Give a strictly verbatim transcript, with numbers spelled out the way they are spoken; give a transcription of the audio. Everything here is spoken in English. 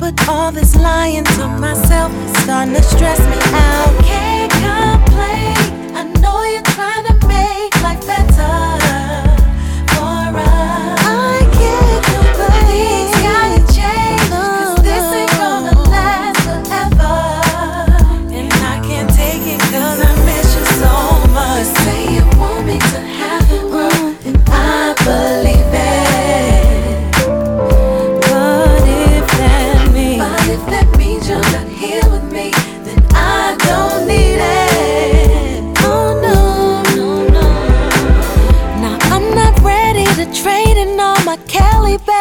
But all this lying to myself is starting to stress me out. I can't complain, I know you're trying to make life better.